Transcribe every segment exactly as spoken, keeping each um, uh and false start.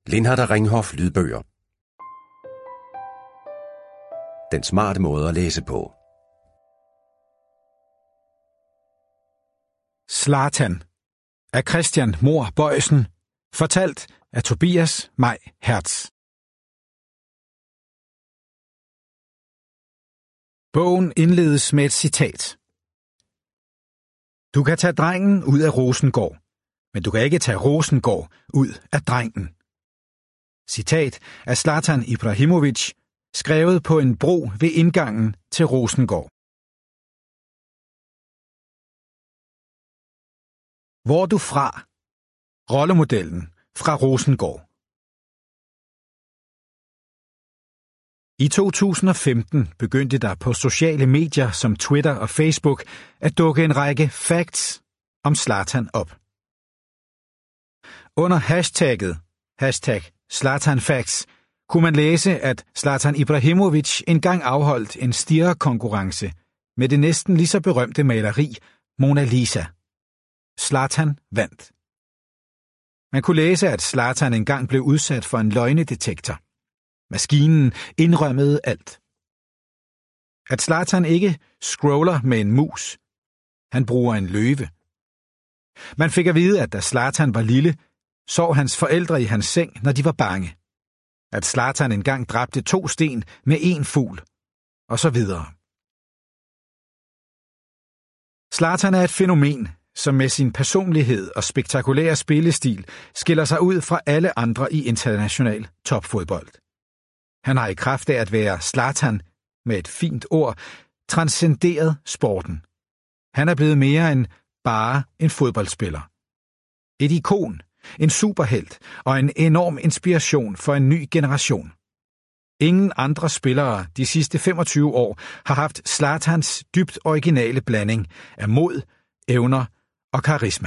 Lindhardt og Ringhof lydbøger. Den smarte måde at læse på. Zlatan af Christian Mohr Bojsen. Fortalt af Tobias Maj Hertz. Bogen indledes med et citat. Du kan tage drengen ud af Rosengård, men du kan ikke tage Rosengård ud af drengen. Citat af Zlatan Ibrahimović, skrevet på en bro ved indgangen til Rosengård. Hvor er du fra? Rollemodellen fra Rosengård. I to tusind og femten begyndte der på sociale medier som Twitter og Facebook at dukke en række facts om Zlatan op. Under hashtagget hashtag ZlatanFacts kunne man læse, at Zlatan Ibrahimović engang afholdt en stirrekonkurrence med det næsten lige så berømte maleri Mona Lisa. Zlatan vandt. Man kunne læse, at Zlatan engang blev udsat for en løgnedetektor. Maskinen indrømmede alt. At Zlatan ikke scroller med en mus. Han bruger en løve. Man fik at vide, at da Zlatan var lille, sov hans forældre i hans seng, når de var bange. At Zlatan engang dræbte to sten med én fugl, og så videre. Zlatan er et fænomen, som med sin personlighed og spektakulære spillestil skiller sig ud fra alle andre i international topfodbold. Han har i kraft af at være Zlatan, med et fint ord, transcenderet sporten. Han er blevet mere end bare en fodboldspiller. Et ikon, en superhelt og en enorm inspiration for en ny generation. Ingen andre spillere de sidste femogtyve år har haft Zlatans dybt originale blanding af mod, evner og karisma.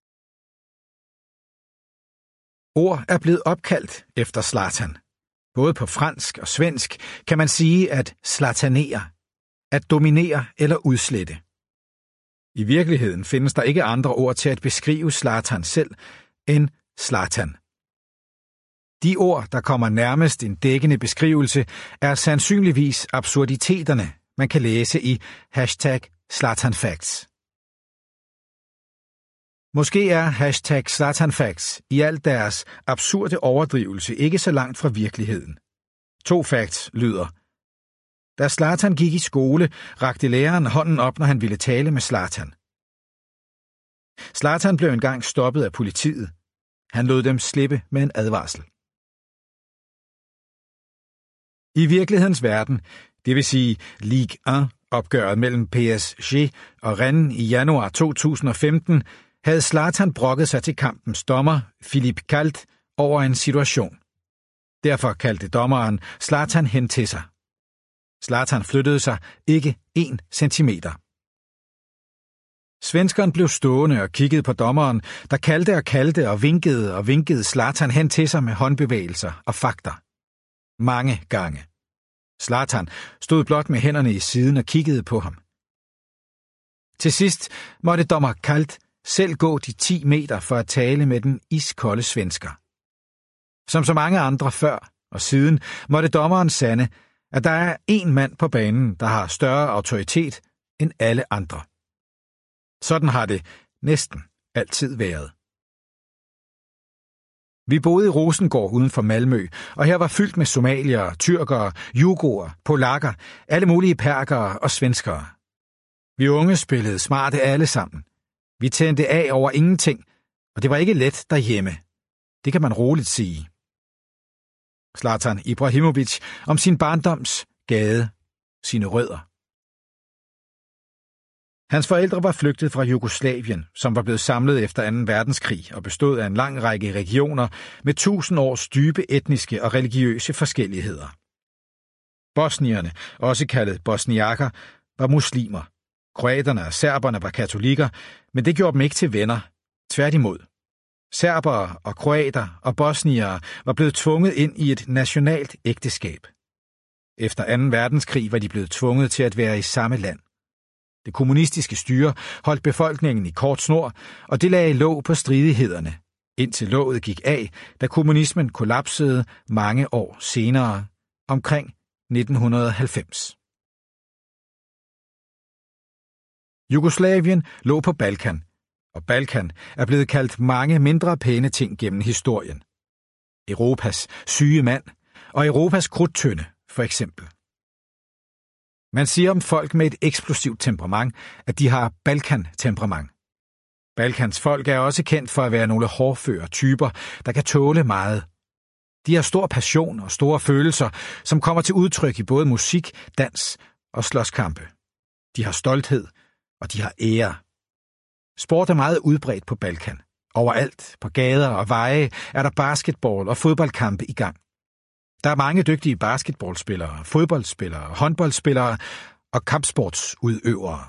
Ord er blevet opkaldt efter Zlatan. Både på fransk og svensk kan man sige at zlatanere, at dominere eller udslette. I virkeligheden findes der ikke andre ord til at beskrive Zlatan selv end Zlatan. De ord, der kommer nærmest en dækkende beskrivelse, er sandsynligvis absurditeterne, man kan læse i hashtag ZlatanFacts. Måske er hashtag ZlatanFacts i al deres absurde overdrivelse ikke så langt fra virkeligheden. To facts lyder. Da Zlatan gik i skole, rakte læreren hånden op, når han ville tale med Zlatan. Zlatan blev engang stoppet af politiet. Han lod dem slippe med en advarsel. I virkelighedens verden, det vil sige Ligue et-opgøret mellem P S G og Rennes i januar to tusind og femten, havde Zlatan brokket sig til kampens dommer, Philippe Kalt, over en situation. Derfor kaldte dommeren Zlatan hen til sig. Zlatan flyttede sig ikke en centimeter. Svenskeren blev stående og kiggede på dommeren, der kaldte og kaldte og vinkede og vinkede Zlatan hen til sig med håndbevægelser og fakter. Mange gange. Zlatan stod blot med hænderne i siden og kiggede på ham. Til sidst måtte dommer Kalt selv gå de ti meter for at tale med den iskolde svensker. Som så mange andre før og siden måtte dommeren sande, at der er én mand på banen, der har større autoritet end alle andre. Sådan har det næsten altid været. Vi boede i Rosengård uden for Malmø, og her var fyldt med somaliere, tyrkere, jugoer, polakker, alle mulige perkere og svenskere. Vi unge spillede smarte alle sammen. Vi tændte af over ingenting, og det var ikke let derhjemme. Det kan man roligt sige. Zlatan Ibrahimović om sin barndoms gade, sine rødder. Hans forældre var flygtet fra Jugoslavien, som var blevet samlet efter anden verdenskrig og bestod af en lang række regioner med tusind års dybe etniske og religiøse forskelligheder. Bosnierne, også kaldet bosniakker, var muslimer. Kroaterne og serberne var katolikker, men det gjorde dem ikke til venner. Tværtimod. Serbere og kroater og bosniere var blevet tvunget ind i et nationalt ægteskab. Efter anden verdenskrig var de blevet tvunget til at være i samme land. Det kommunistiske styre holdt befolkningen i kort snor, og det lagde låg på stridighederne. indtil låget gik af, da kommunismen kollapsede mange år senere, omkring nitten halvfems. Jugoslavien lå på Balkan, og Balkan er blevet kaldt mange mindre pæne ting gennem historien. Europas syge mand og Europas krudttønde, for eksempel. Man siger om folk med et eksplosivt temperament, at de har Balkan-temperament. Balkans folk er også kendt for at være nogle hårdføre typer, der kan tåle meget. De har stor passion og store følelser, som kommer til udtryk i både musik, dans og slåskampe. De har stolthed, og de har ære. Sport er meget udbredt på Balkan. Overalt, på gader og veje, er der basketball og fodboldkampe i gang. Der er mange dygtige basketballspillere, fodboldspillere, håndboldspillere og kampsportsudøvere.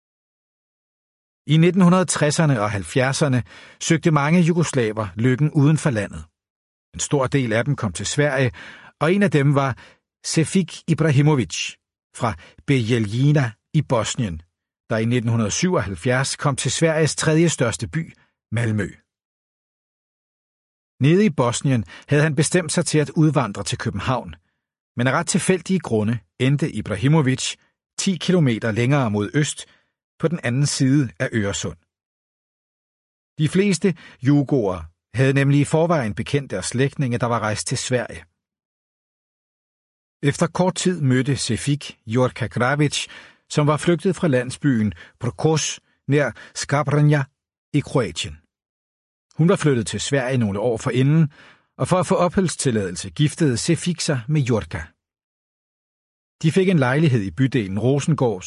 I nitten tresserne og halvfjerdserne søgte mange jugoslaver lykken uden for landet. En stor del af dem kom til Sverige, og en af dem var Šefik Ibrahimović fra Bijeljina i Bosnien, der i nitten syvoghalvfjerds kom til Sveriges tredje største by, Malmø. Nede i Bosnien havde han bestemt sig til at udvandre til København, men af ret tilfældige grunde endte Ibrahimović ti kilometer længere mod øst på den anden side af Øresund. De fleste jugoer havde nemlig i forvejen bekendt deres slægtninge, der var rejst til Sverige. Efter kort tid mødte Šefik Jurka Gravić, som var flygtet fra landsbyen Prokos nær Škabrnja i Kroatien. Hun var flyttet til Sverige nogle år forinden, og for at få opholdstilladelse giftede Šefik sig med Jurka. De fik en lejlighed i bydelen Rosengård,